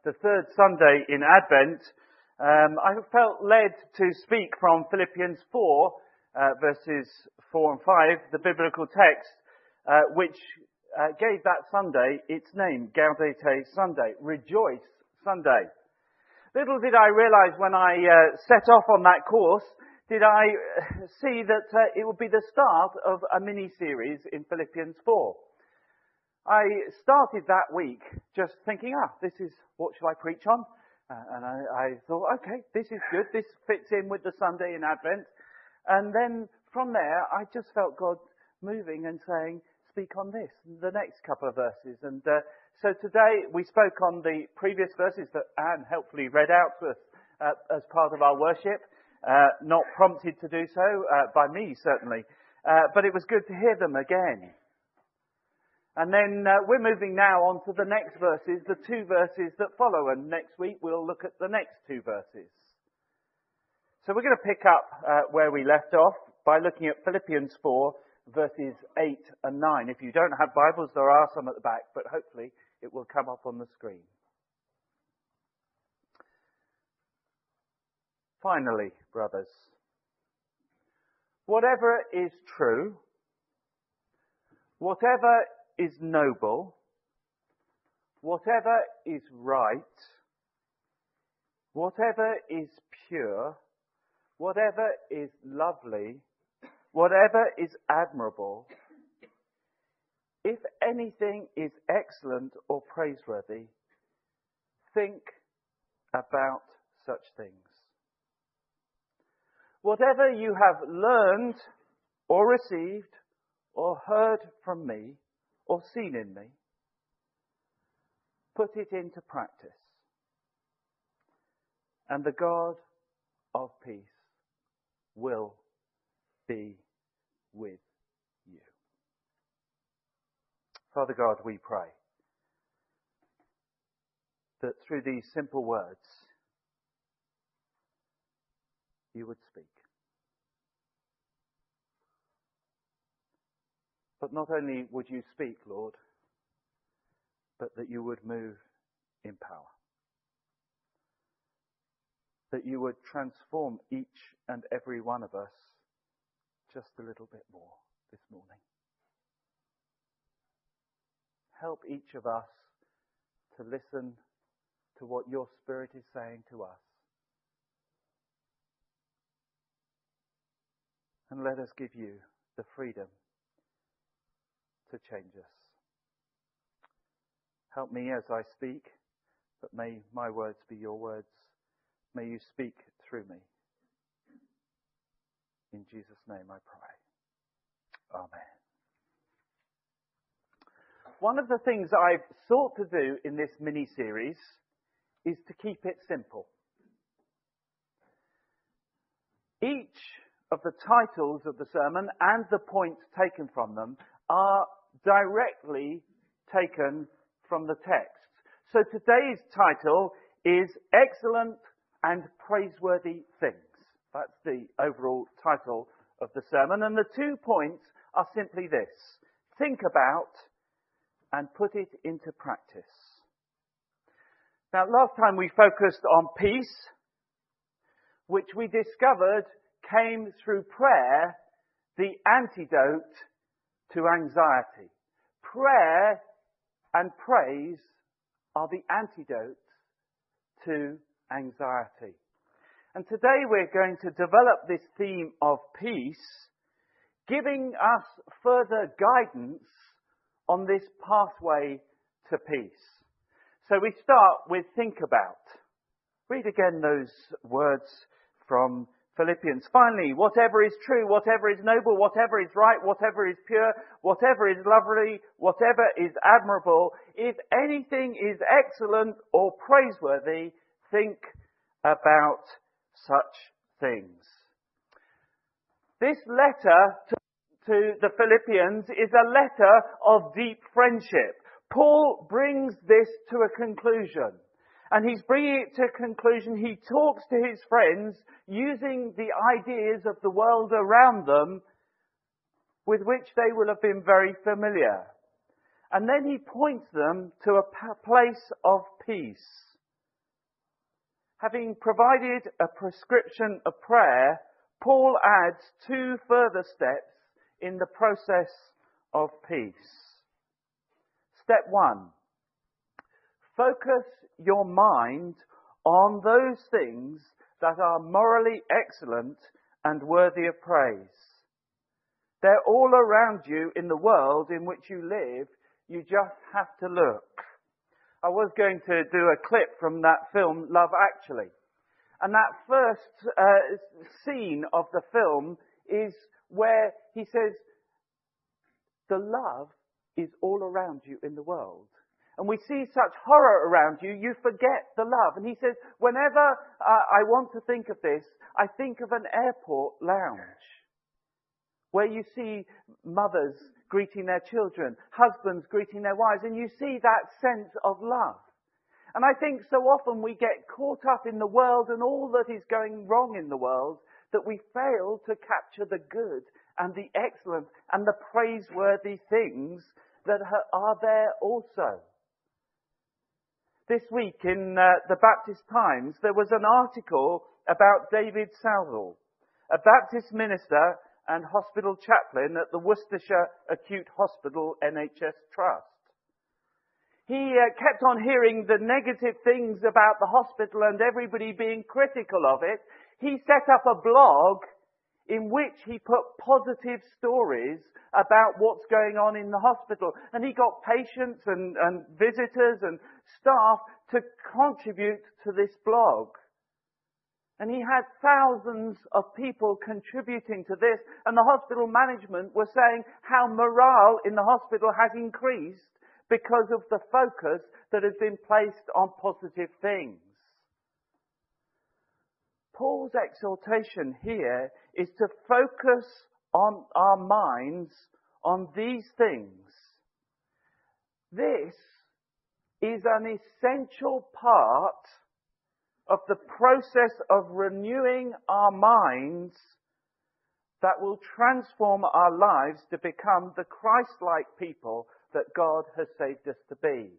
the third Sunday in Advent, I felt led to speak from Philippians 4, verses 4 and 5, the biblical text, which gave that Sunday its name, Gaudete Sunday, Rejoice Sunday. Little did I realise when I set off on that course, did I see that it would be the start of a mini-series in Philippians 4. I started that week just thinking, this is, what shall I preach on? And I thought, okay, this is good. This fits in with the Sunday in Advent. And then from there, I just felt God moving and saying, speak on this, the next couple of verses. And so today we spoke on the previous verses that Anne helpfully read out to us as part of our worship. Not prompted to do so by me, certainly. But it was good to hear them again. And then we're moving now on to the next verses, the two verses that follow. And next week we'll look at the next two verses. So we're going to pick up where we left off by looking at Philippians 4, verses 8 and 9. If you don't have Bibles, there are some at the back, but hopefully it will come up on the screen. Finally, brothers, whatever is true, whatever is noble, whatever is right, whatever is pure, whatever is lovely, whatever is admirable, if anything is excellent or praiseworthy, think about such things. Whatever you have learned or received or heard from me or seen in me, put it into practice. And the God of peace will be with you. Father God, we pray that through these simple words, you would speak. But not only would you speak, Lord, but that you would move in power. That you would transform each and every one of us just a little bit more this morning. Help each of us to listen to what your Spirit is saying to us. And let us give you the freedom to change us. Help me as I speak, but may my words be your words. May you speak through me. In Jesus' name I pray. Amen. One of the things I've sought to do in this mini-series is to keep it simple. Each of the titles of the sermon and the points taken from them are directly taken from the text. So today's title is Excellent and Praiseworthy Things. That's the overall title of the sermon. And the 2 points are simply this: think about and put it into practice. Now, last time we focused on peace, which we discovered came through prayer, the antidote to anxiety. Prayer and praise are the antidote to anxiety. And today we're going to develop this theme of peace, giving us further guidance on this pathway to peace. So we start with think about. Read again those words from Philippians. Finally, whatever is true, whatever is noble, whatever is right, whatever is pure, whatever is lovely, whatever is admirable, if anything is excellent or praiseworthy, think about such things. This letter to the Philippians is a letter of deep friendship. Paul brings this to a conclusion. And he's bringing it to a conclusion. He talks to his friends using the ideas of the world around them with which they will have been very familiar. And then he points them to a place of peace. Having provided a prescription of prayer, Paul adds 2 further steps in the process of peace. Step 1. Focus your mind on those things that are morally excellent and worthy of praise. They're all around you in the world in which you live. You just have to look. I was going to do a clip from that film, Love Actually. And that first scene of the film is where he says, the love is all around you in the world. And we see such horror around you, you forget the love. And he says, whenever I want to think of this, I think of an airport lounge where you see mothers greeting their children, husbands greeting their wives, and you see that sense of love. And I think so often we get caught up in the world and all that is going wrong in the world that we fail to capture the good and the excellent and the praiseworthy things that are there also. This week in the Baptist Times, there was an article about David Southall, a Baptist minister and hospital chaplain at the Worcestershire Acute Hospital NHS Trust. He kept on hearing the negative things about the hospital and everybody being critical of it. He set up a blog in which he put positive stories about what's going on in the hospital. And he got patients and visitors and staff to contribute to this blog. And he had thousands of people contributing to this. And the hospital management were saying how morale in the hospital has increased because of the focus that has been placed on positive things. Paul's exhortation here is to focus on our minds on these things. This is an essential part of the process of renewing our minds that will transform our lives to become the Christ-like people that God has saved us to be.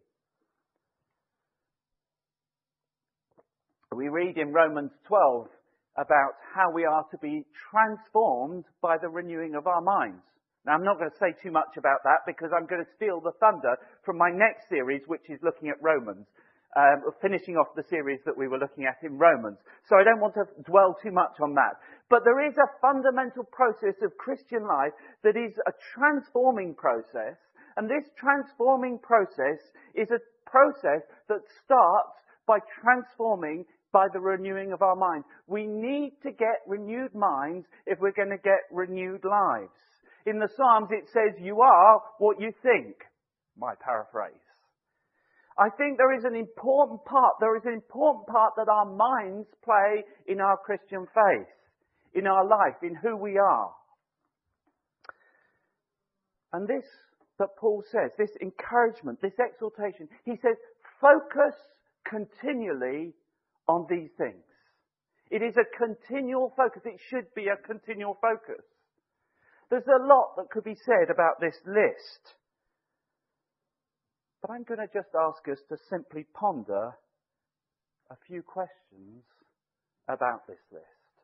We read in Romans 12 about how we are to be transformed by the renewing of our minds. Now, I'm not going to say too much about that because I'm going to steal the thunder from my next series, which is looking at Romans, finishing off the series that we were looking at in Romans. So I don't want to dwell too much on that. But there is a fundamental process of Christian life that is a transforming process. And this transforming process is a process that starts by transforming by the renewing of our minds. We need to get renewed minds if we're going to get renewed lives. In the Psalms it says, you are what you think. My paraphrase. I think there is an important part that our minds play in our Christian faith, in our life, in who we are. And this that Paul says, this encouragement, this exhortation, he says, focus continually on these things. It is a continual focus. It should be a continual focus. There's a lot that could be said about this list. But I'm going to just ask us to simply ponder a few questions about this list.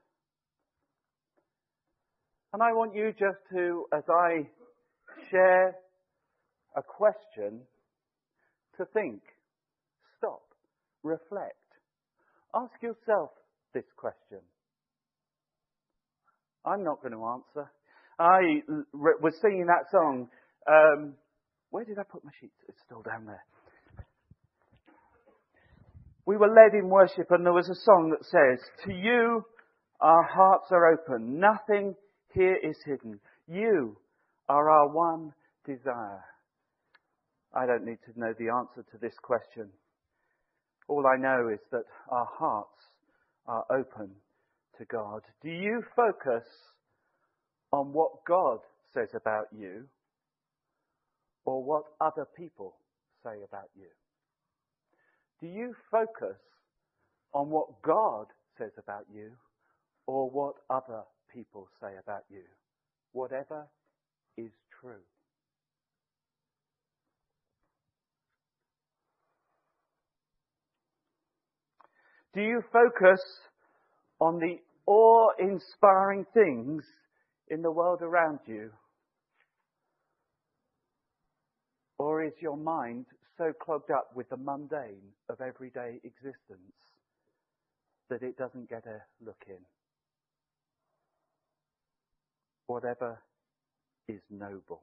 And I want you just to, as I share a question, to think, stop, reflect. Ask yourself this question. I'm not going to answer. I was singing that song. Where did I put my sheet? It's still down there. We were led in worship and there was a song that says, to you our hearts are open. Nothing here is hidden. You are our one desire. I don't need to know the answer to this question. All I know is that our hearts are open to God. Do you focus on what God says about you or what other people say about you? Do you focus on what God says about you or what other people say about you? Whatever is true. Do you focus on the awe-inspiring things in the world around you? Or is your mind so clogged up with the mundane of everyday existence that it doesn't get a look in? Whatever is noble.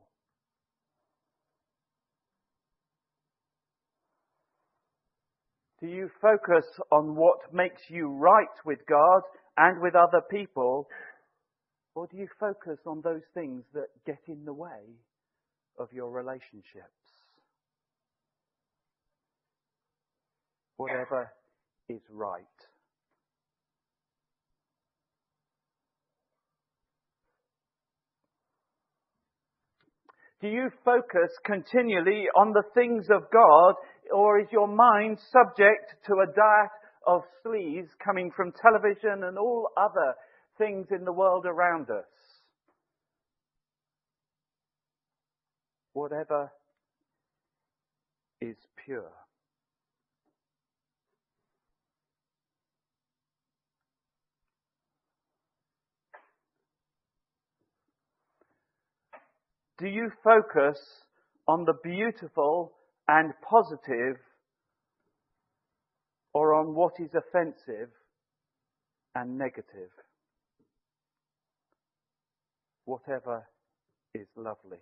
Do you focus on what makes you right with God and with other people? Or do you focus on those things that get in the way of your relationships? Whatever is right. Do you focus continually on the things of God, or is your mind subject to a diet of sleaze coming from television and all other things in the world around us? Whatever is pure. Do you focus on the beautiful and positive, or on what is offensive and negative? Whatever is lovely.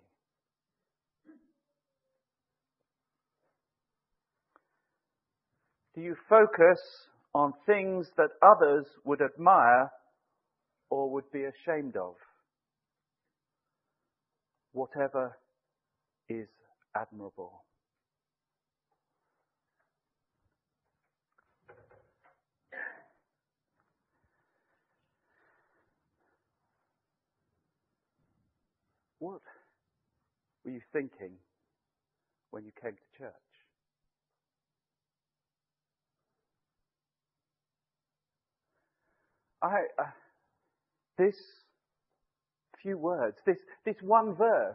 Do you focus on things that others would admire or would be ashamed of? Whatever is admirable. What were you thinking when you came to church? This few words, this one verse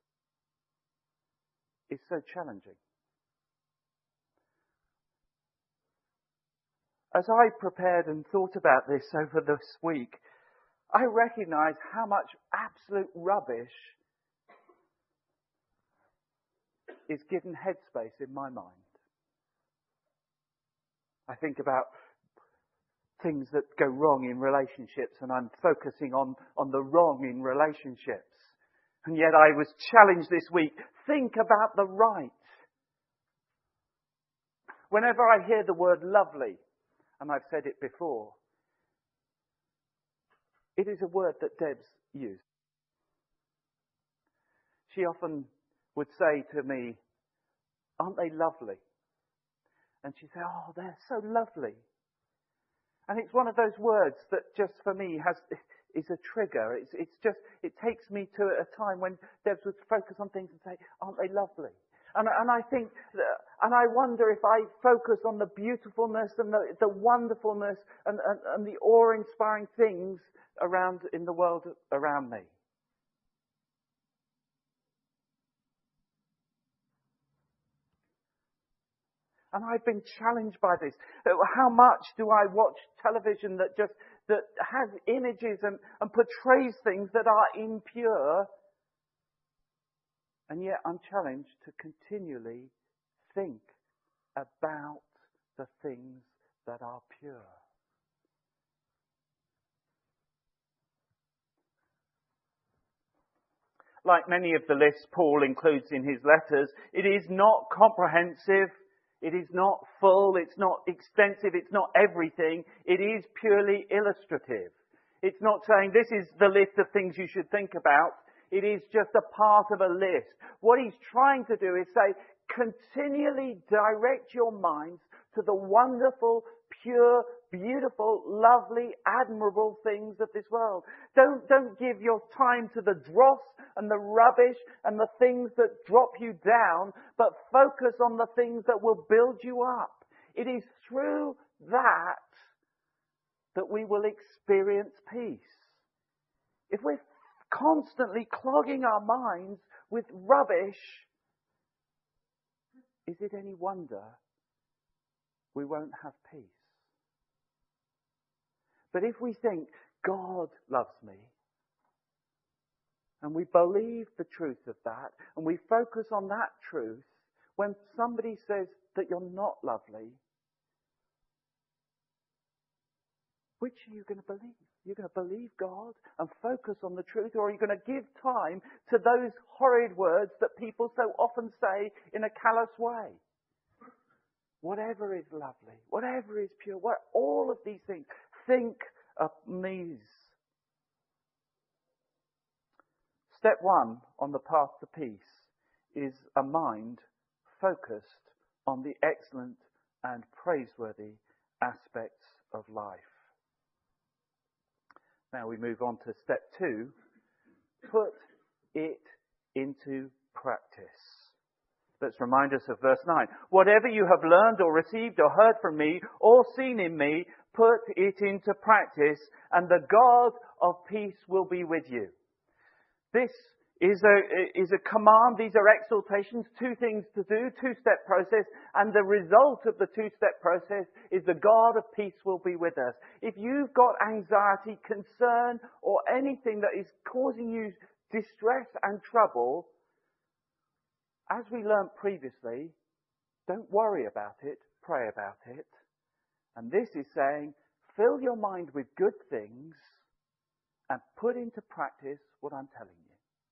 is so challenging. As I prepared and thought about this over this week, I recognise how much absolute rubbish is given headspace in my mind. I think about things that go wrong in relationships, and I'm focusing on the wrong in relationships. And yet I was challenged this week, think about the right. Whenever I hear the word lovely, and I've said it before, it is a word that Deb's used. She often would say to me, aren't they lovely? And she'd say, oh, they're so lovely. And it's one of those words that just for me is a trigger. It takes me to a time when Debs would focus on things and say, aren't they lovely? And I think, and I wonder if I focus on the beautifulness and the wonderfulness and the awe-inspiring things around in the world around me. And I've been challenged by this. How much do I watch television that has images and portrays things that are impure? And yet I'm challenged to continually think about the things that are pure. Like many of the lists Paul includes in his letters, it is not comprehensive. It is not full, it's not extensive, it's not everything. It is purely illustrative. It's not saying this is the list of things you should think about. It is just a part of a list. What he's trying to do is say, continually direct your minds to the wonderful, pure, beautiful, lovely, admirable things of this world. Don't give your time to the dross and the rubbish and the things that drop you down, but focus on the things that will build you up. It is through that we will experience peace. If we're constantly clogging our minds with rubbish, is it any wonder we won't have peace? But if we think, God loves me, and we believe the truth of that, and we focus on that truth, when somebody says that you're not lovely, which are you going to believe? You're going to believe God and focus on the truth, or are you going to give time to those horrid words that people so often say in a callous way? Whatever is lovely, whatever is pure, all of these things. Think of these. Step one on the path to peace is a mind focused on the excellent and praiseworthy aspects of life. Now we move on to step two. Put it into practice. Let's remind us of verse 9. Whatever you have learned or received or heard from me or seen in me, put it into practice, and the God of peace will be with you. This is a command. These are exhortations, two things to do, two-step process, and the result of the two-step process is the God of peace will be with us. If you've got anxiety, concern, or anything that is causing you distress and trouble, as we learnt previously, don't worry about it, pray about it. And this is saying, fill your mind with good things and put into practice what I'm telling you.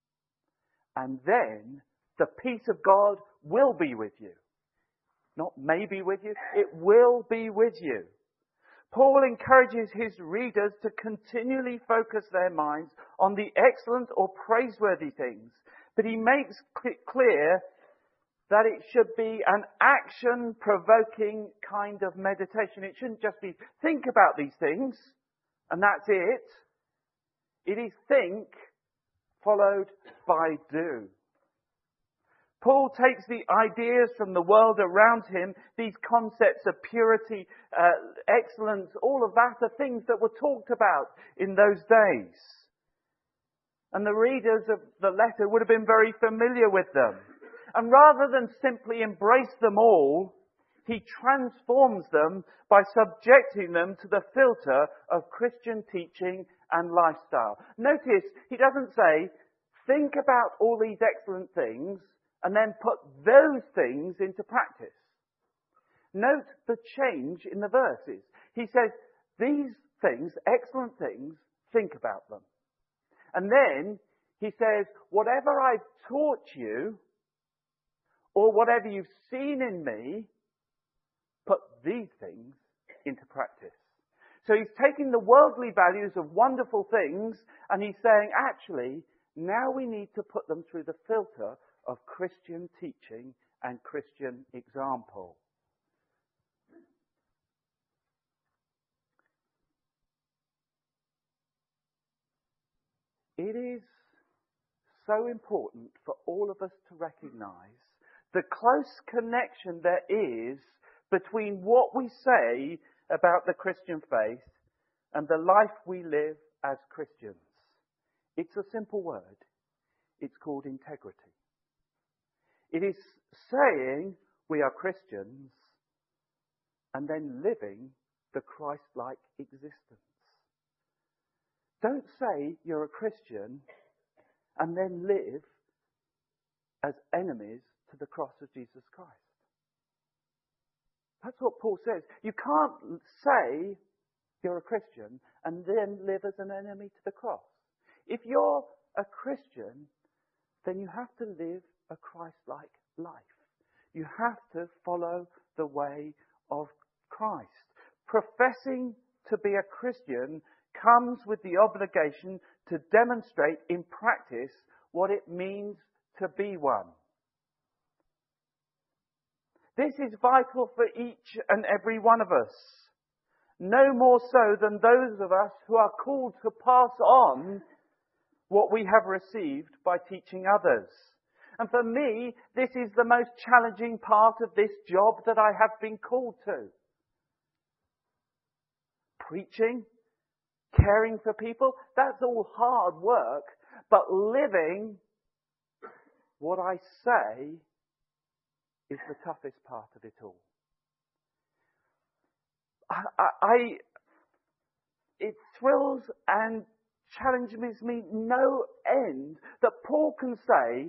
And then the peace of God will be with you. Not maybe with you, it will be with you. Paul encourages his readers to continually focus their minds on the excellent or praiseworthy things. But he makes clear that it should be an action-provoking kind of meditation. It shouldn't just be think about these things and that's it. It is think followed by do. Paul takes the ideas from the world around him, these concepts of purity, excellence, all of that are things that were talked about in those days. And the readers of the letter would have been very familiar with them. And rather than simply embrace them all, he transforms them by subjecting them to the filter of Christian teaching and lifestyle. Notice, he doesn't say, think about all these excellent things and then put those things into practice. Note the change in the verses. He says, these things, excellent things, think about them. And then he says, whatever I've taught you, or whatever you've seen in me, put these things into practice. So he's taking the worldly values of wonderful things and he's saying, actually, now we need to put them through the filter of Christian teaching and Christian example. It is so important for all of us to recognize the close connection there is between what we say about the Christian faith and the life we live as Christians. It's a simple word. It's called integrity. It is saying we are Christians and then living the Christ-like existence. Don't say you're a Christian and then live as enemies to the cross of Jesus Christ. That's what Paul says. You can't say you're a Christian and then live as an enemy to the cross. If you're a Christian, then you have to live a Christ-like life. You have to follow the way of Christ. Professing to be a Christian comes with the obligation to demonstrate in practice what it means to be one. This is vital for each and every one of us. No more so than those of us who are called to pass on what we have received by teaching others. And for me, this is the most challenging part of this job that I have been called to. Preaching, caring for people, that's all hard work. But living what I say is the toughest part of it all. it thrills and challenges me no end that Paul can say,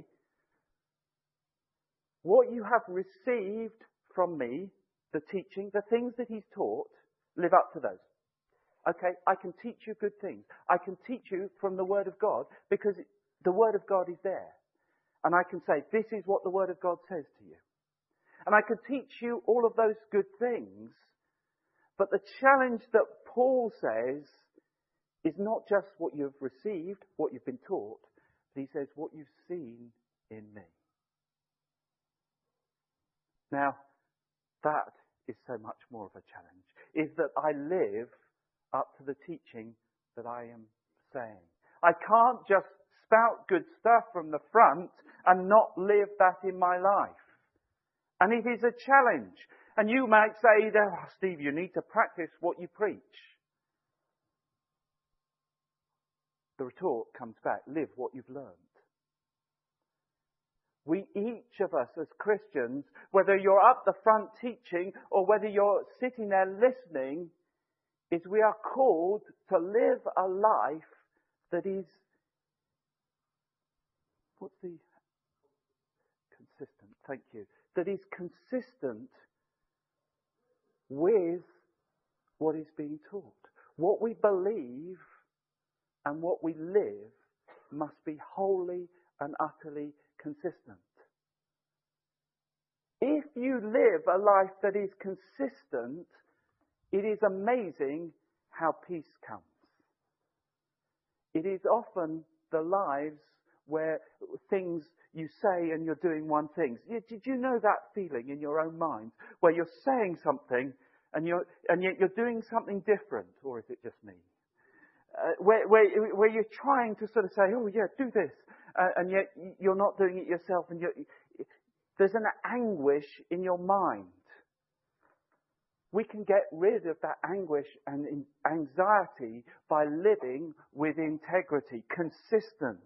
what you have received from me, the teaching, the things that he's taught, live up to those. Okay, I can teach you good things. I can teach you from the Word of God because the Word of God is there. And I can say, this is what the Word of God says to you. And I can teach you all of those good things. But the challenge that Paul says is not just what you've received, what you've been taught, but he says what you've seen in me. Now, that is so much more of a challenge, is that I live up to the teaching that I am saying. I can't just spout good stuff from the front and not live that in my life. And it is a challenge. And you might say, oh, Steve, you need to practice what you preach. The retort comes back, live what you've learned. We, each of us as Christians, whether you're up the front teaching or whether you're sitting there listening, is we are called to live a life that is, what's the consistent? Thank you. That is consistent with what is being taught. What we believe and what we live must be wholly and utterly consistent. If you live a life that is consistent, it is amazing how peace comes. It is often the lives where things you say and you're doing one thing. Did you know that feeling in your own mind where you're saying something and yet you're doing something different? Or is it just me? Where you're trying to sort of say, oh yeah, do this. And yet you're not doing it yourself. And there's an anguish in your mind. We can get rid of that anguish and anxiety by living with integrity, consistent.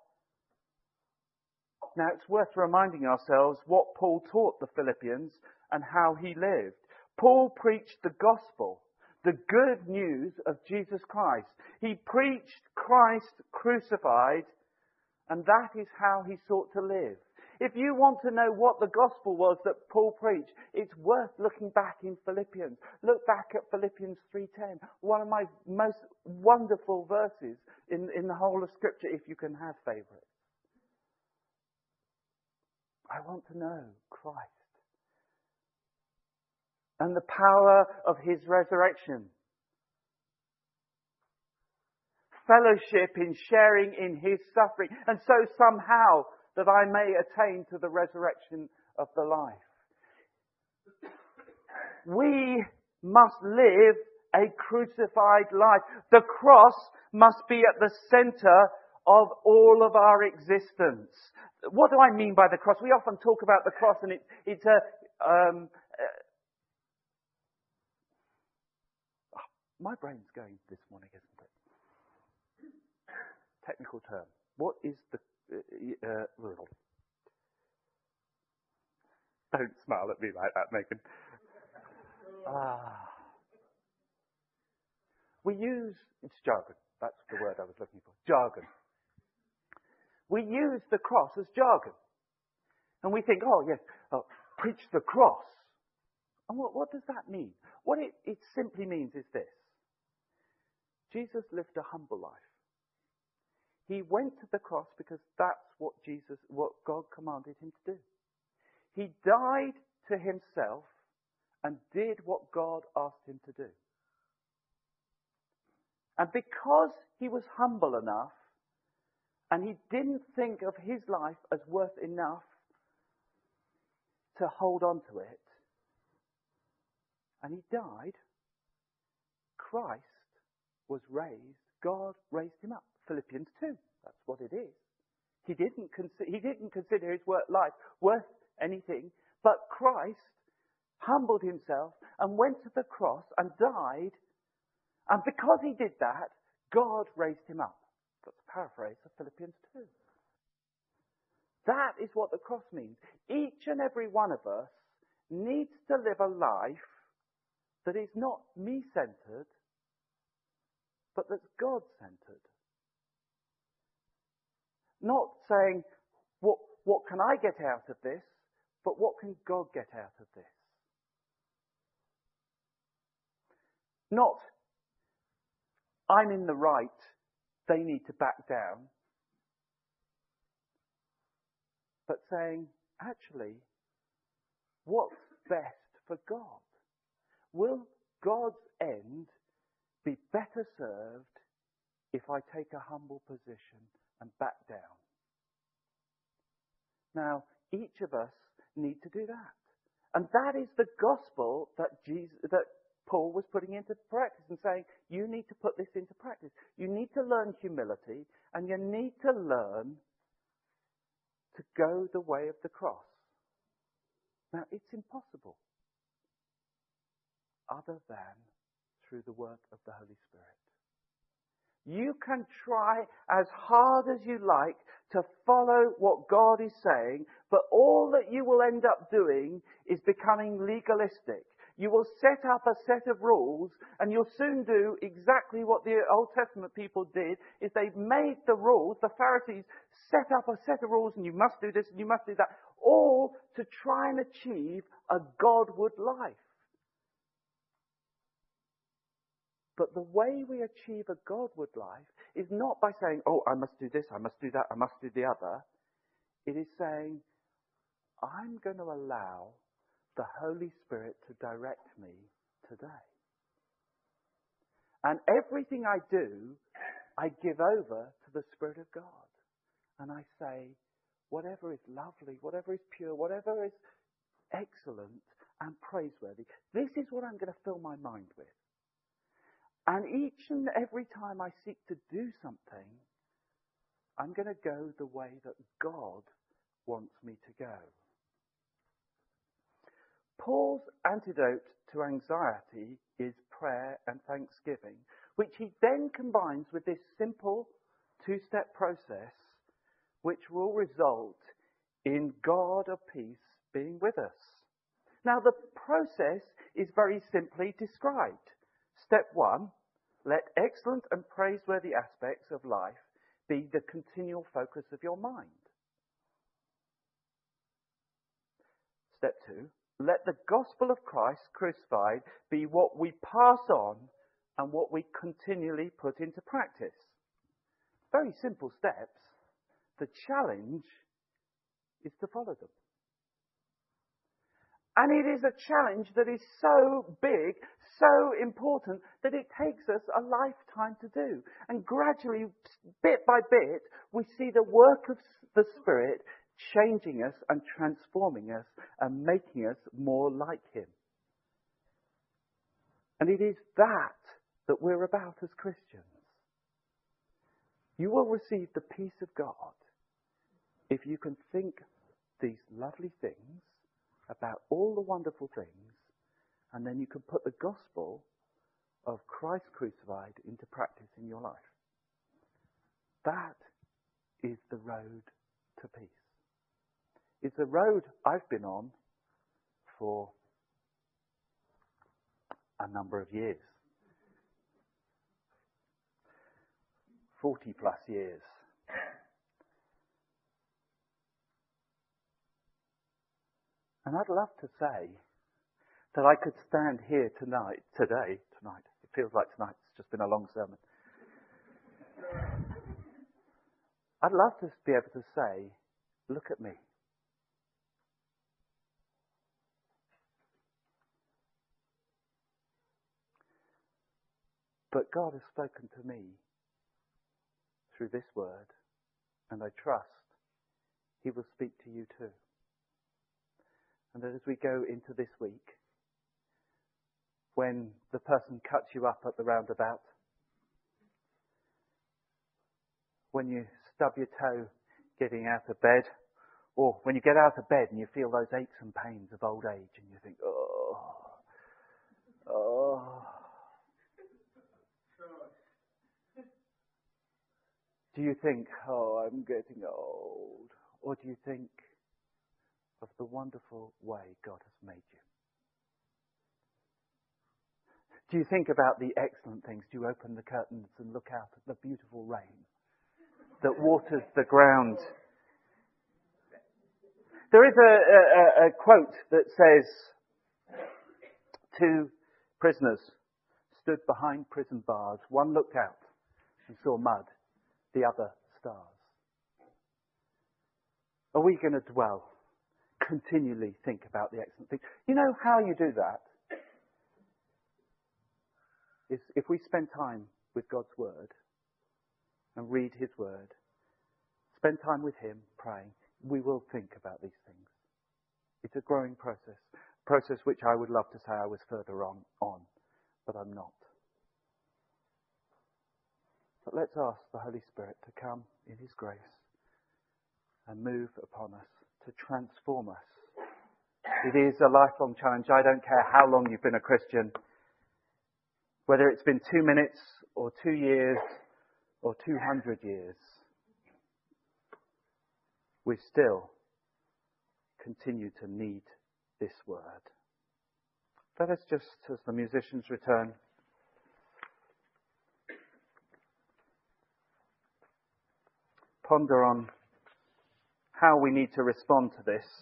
Now, it's worth reminding ourselves what Paul taught the Philippians and how he lived. Paul preached the gospel, the good news of Jesus Christ. He preached Christ crucified, and that is how he sought to live. If you want to know what the gospel was that Paul preached, it's worth looking back in Philippians. Look back at Philippians 3:10, one of my most wonderful verses in the whole of Scripture, if you can have favourites. I want to know Christ and the power of his resurrection. Fellowship in sharing in his suffering, and so somehow that I may attain to the resurrection of the life. We must live a crucified life. The cross must be at the centre of all of our existence. What do I mean by the cross? We often talk about the cross and it's my brain's going this morning, isn't it? Technical term. What is the don't smile at me like that, Megan. It's jargon. That's the word I was looking for. Jargon. We use the cross as jargon. And we think, oh yes, preach the cross. And what does that mean? What it simply means is this. Jesus lived a humble life. He went to the cross because that's what God commanded him to do. He died to himself and did what God asked him to do. And because he was humble enough and he didn't think of his life as worth enough to hold on to it, and he died, Christ was raised. God raised him up. Philippians 2. That's what it is. He didn't consider his life worth anything, but Christ humbled himself and went to the cross and died. And because he did that, God raised him up. That's a paraphrase of Philippians 2. That is what the cross means. Each and every one of us needs to live a life that is not me-centered, but that's God-centered. Not saying, what can I get out of this, but what can God get out of this? Not, I'm in the right, they need to back down. But saying, actually, what's best for God? Will God's end be better served if I take a humble position and back down? Now, each of us need to do that. And that is the gospel that Paul was putting into practice and saying, you need to put this into practice. You need to learn humility, and you need to learn to go the way of the cross. Now, it's impossible other than through the work of the Holy Spirit. You can try as hard as you like to follow what God is saying, but all that you will end up doing is becoming legalistic. You will set up a set of rules, and you'll soon do exactly what the Old Testament people did, is they made the rules, the Pharisees set up a set of rules, and you must do this and you must do that, all to try and achieve a Godward life. But the way we achieve a Godward life is not by saying, oh, I must do this, I must do that, I must do the other. It is saying, I'm going to allow the Holy Spirit to direct me today. And everything I do, I give over to the Spirit of God. And I say, whatever is lovely, whatever is pure, whatever is excellent and praiseworthy, this is what I'm going to fill my mind with. And each and every time I seek to do something, I'm going to go the way that God wants me to go. Paul's antidote to anxiety is prayer and thanksgiving, which he then combines with this simple two-step process, which will result in God of peace being with us. Now, the process is very simply described. Step 1, let excellent and praiseworthy aspects of life be the continual focus of your mind. Step 2, let the gospel of Christ crucified be what we pass on and what we continually put into practice. Very simple steps. The challenge is to follow them. And it is a challenge that is so big, so important, that it takes us a lifetime to do. And gradually, bit by bit, we see the work of the Spirit changing us and transforming us and making us more like Him. And it is that we're about as Christians. You will receive the peace of God if you can think these lovely things about all the wonderful things, and then you can put the gospel of Christ crucified into practice in your life. That is the road to peace. It's a road I've been on for a number of years. 40 plus years. And I'd love to say that I could stand here tonight. It feels like tonight, it's just been a long sermon. I'd love to be able to say, look at me. But God has spoken to me through this word, and I trust He will speak to you too. And that as we go into this week, when the person cuts you up at the roundabout, when you stub your toe getting out of bed, or when you get out of bed and you feel those aches and pains of old age and you think, oh. Do you think, oh, I'm getting old? Or do you think of the wonderful way God has made you? Do you think about the excellent things? Do you open the curtains and look out at the beautiful rain that waters the ground? There is a quote that says, 2 prisoners stood behind prison bars. One looked out and saw mud, the other stars. Are we going to dwell, continually think about the excellent things? You know how you do that? Is if we spend time with God's Word and read His Word, spend time with Him praying, we will think about these things. It's a growing process which I would love to say I was further on, but I'm not. But let's ask the Holy Spirit to come in His grace and move upon us, to transform us. It is a lifelong challenge. I don't care how long you've been a Christian, whether it's been 2 minutes or 2 years or 200 years. We still continue to need this word. Let us just, as the musicians return, ponder on how we need to respond to this.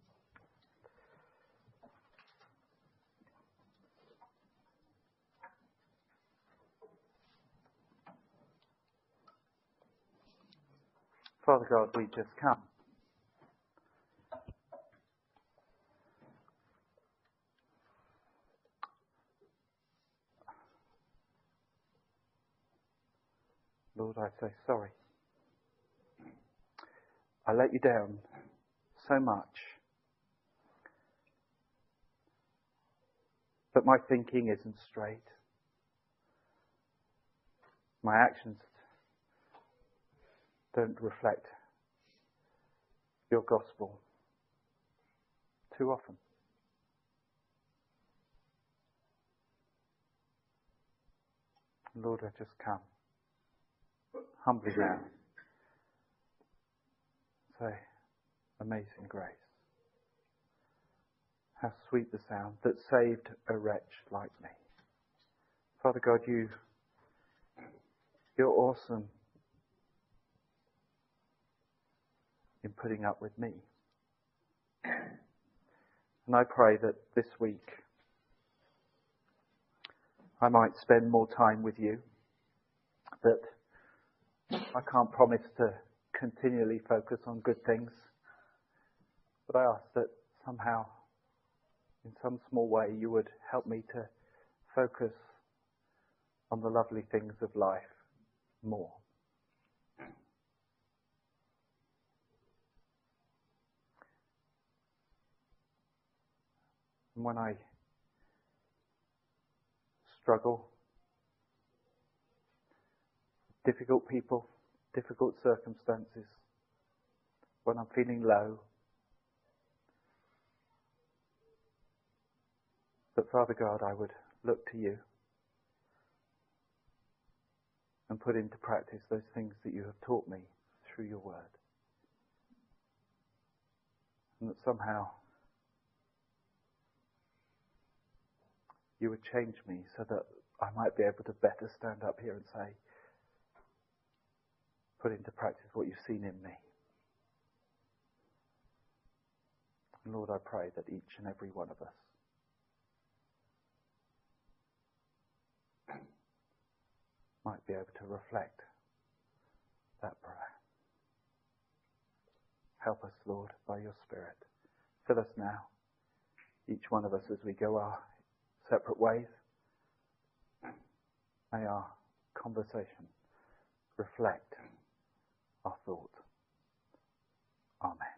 Father God, we just come. Lord, I say sorry. I let you down so much. But my thinking isn't straight. My actions don't reflect your gospel too often. Lord, I just come humbly now. Say, amazing grace. How sweet the sound that saved a wretch like me. Father God, you're awesome in putting up with me. And I pray that this week I might spend more time with you, that I can't promise to continually focus on good things, but I ask that somehow, in some small way, you would help me to focus on the lovely things of life more. And when I struggle, difficult people, difficult circumstances, when I'm feeling low, that Father God, I would look to you and put into practice those things that you have taught me through your word. And that somehow you would change me so that I might be able to better stand up here and say, put into practice what you've seen in me. And Lord, I pray that each and every one of us might be able to reflect that prayer. Help us, Lord, by your Spirit. Fill us now, each one of us, as we go our separate ways. May our conversation reflect our thought. Amen.